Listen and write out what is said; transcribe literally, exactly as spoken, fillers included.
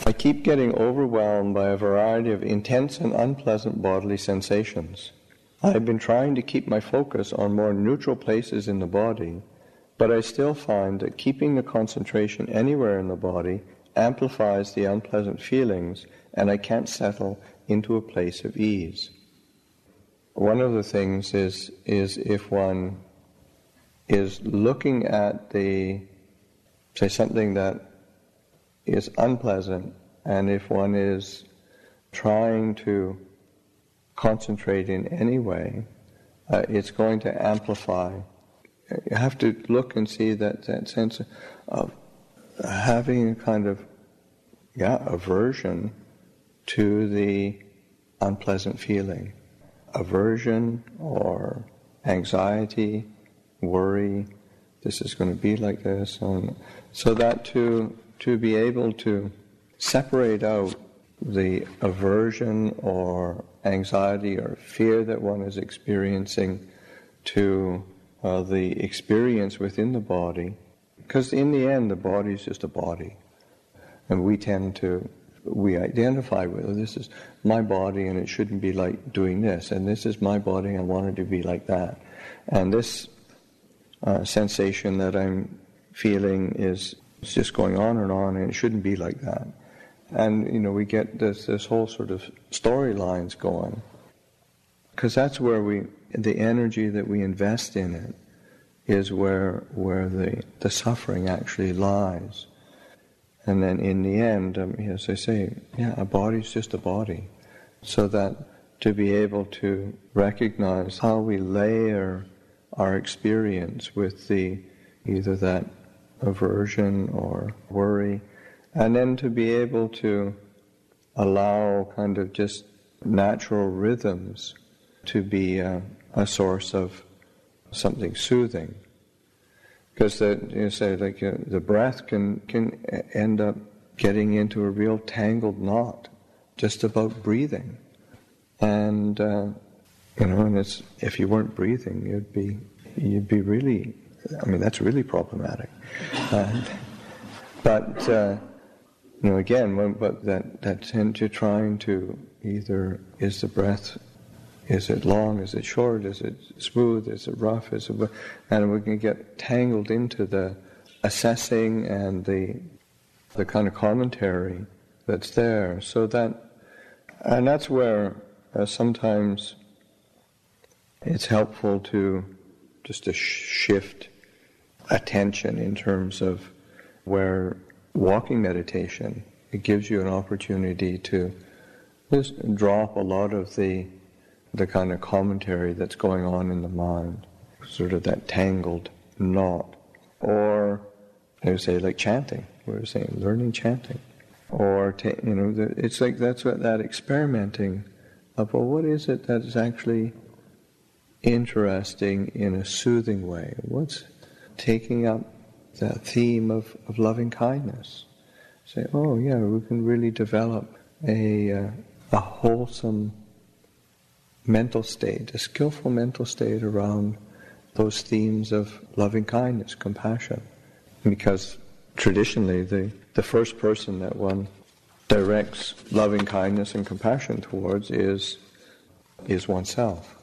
I keep getting overwhelmed by a variety of intense and unpleasant bodily sensations. I have been trying to keep my focus on more neutral places in the body, but I still find that keeping the concentration anywhere in the body amplifies the unpleasant feelings, and I can't settle into a place of ease. One of the things is is if one is looking at the, say, something that is unpleasant, and if one is trying to concentrate in any way, uh, it's going to amplify. You have to look and see that, that sense of having a kind of, yeah, aversion to the unpleasant feeling. Aversion or anxiety, worry, this is going to be like this. And so that to to be able to separate out the aversion or anxiety or fear that one is experiencing to uh, the experience within the body, because in the end the body is just a body, and we tend to we identify with, oh, this is my body and it shouldn't be like doing this, and this is my body and I want it to be like that, and this uh, sensation that I'm feeling is it's just going on and on, and it shouldn't be like that. And, you know, we get this this whole sort of storylines going. Because that's where we, the energy that we invest in it is where where the, the suffering actually lies. And then in the end, um, as I say, yeah, a body's just a body. So that to be able to recognize how we layer our experience with the either that aversion or worry, and then to be able to allow kind of just natural rhythms to be a, a source of something soothing. Because that, you say, like uh, the breath can can end up getting into a real tangled knot just about breathing, and uh, you know, and it's if you weren't breathing, you'd be you'd be really. I mean, that's really problematic. Uh, but, uh, you know, again, when, but that, that tend to trying to either, is the breath, is it long, is it short, is it smooth, is it rough, is it, and we can get tangled into the assessing and the the kind of commentary that's there. So that, and that's where uh, sometimes it's helpful to just to shift attention in terms of where walking meditation, it gives you an opportunity to just drop a lot of the the kind of commentary that's going on in the mind, sort of that tangled knot. Or, I would say, like chanting. We were saying, learning chanting. Or, ta- you know, the, it's like that's what that experimenting of, well, what is it that is actually interesting in a soothing way? What's taking up the theme of, of loving kindness? Say, oh yeah, we can really develop a uh, a wholesome mental state, a skillful mental state around those themes of loving kindness, compassion. Because traditionally the, the first person that one directs loving kindness and compassion towards is is oneself.